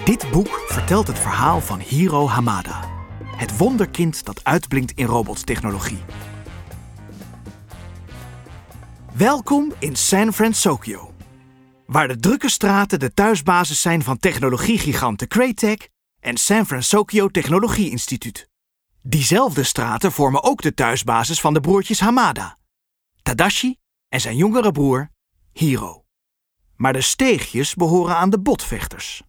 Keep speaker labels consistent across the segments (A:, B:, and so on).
A: Dit boek vertelt het verhaal van Hiro Hamada. Het wonderkind dat uitblinkt in robotstechnologie. Welkom in San Francisco, waar de drukke straten de thuisbasis zijn van technologiegiganten Cratech en San Francisco Technologie Instituut. Diezelfde straten vormen ook de thuisbasis van de broertjes Hamada, Tadashi en zijn jongere broer Hiro. Maar de steegjes behoren aan de botvechters.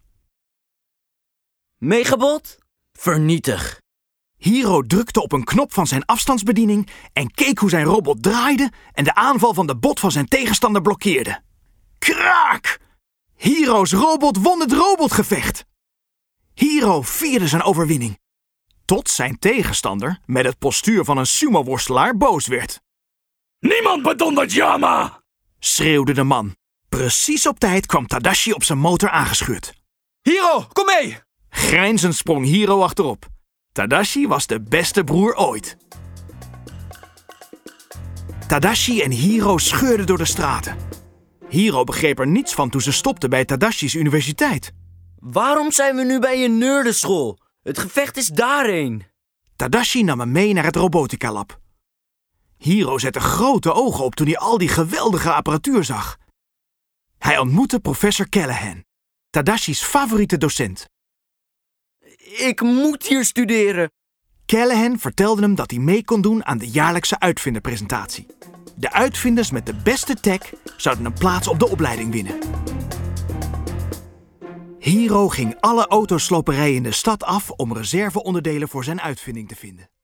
B: Megabot? Vernietig.
A: Hiro drukte op een knop van zijn afstandsbediening en keek hoe zijn robot draaide en de aanval van de bot van zijn tegenstander blokkeerde. Kraak! Hiro's robot won het robotgevecht. Hiro vierde zijn overwinning, tot zijn tegenstander met het postuur van een sumo-worstelaar boos werd.
C: Niemand bedondert Yama!
A: Schreeuwde de man. Precies op tijd kwam Tadashi op zijn motor aangescheurd.
B: Hiro, kom mee!
A: Grijnzend sprong Hiro achterop. Tadashi was de beste broer ooit. Tadashi en Hiro scheurden door de straten. Hiro begreep er niets van toen ze stopten bij Tadashi's universiteit.
B: Waarom zijn we nu bij een nerdenschool? Het gevecht is daarheen.
A: Tadashi nam hem mee naar het Robotica Lab. Hiro zette grote ogen op toen hij al die geweldige apparatuur zag. Hij ontmoette professor Callahan, Tadashi's favoriete docent.
B: Ik moet hier studeren.
A: Callahan vertelde hem dat hij mee kon doen aan de jaarlijkse uitvinderpresentatie. De uitvinders met de beste tech zouden een plaats op de opleiding winnen. Hiro ging alle autosloperijen in de stad af om reserveonderdelen voor zijn uitvinding te vinden.